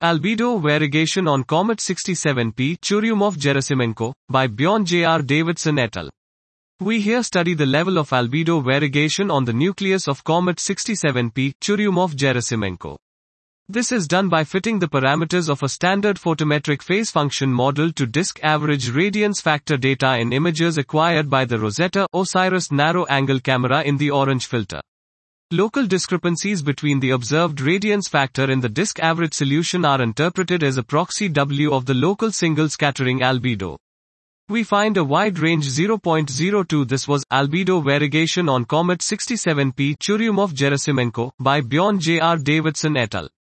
Albedo Variegation on Comet 67P Churyumov-Gerasimenko, by Bjorn J. R. Davidson et al. We here study the level of albedo variegation on the nucleus of Comet 67P Churyumov-Gerasimenko. This is done by fitting the parameters of a standard photometric phase function model to disk average radiance factor data in images acquired by the Rosetta OSIRIS narrow-angle camera in the orange filter. Local discrepancies between the observed radiance factor in the disk average solution are interpreted as a proxy W of the local single scattering albedo. We find a wide range 0.02. This was albedo variegation on Comet 67P Churyumov-Gerasimenko by Bjorn J. R. Davidson et al.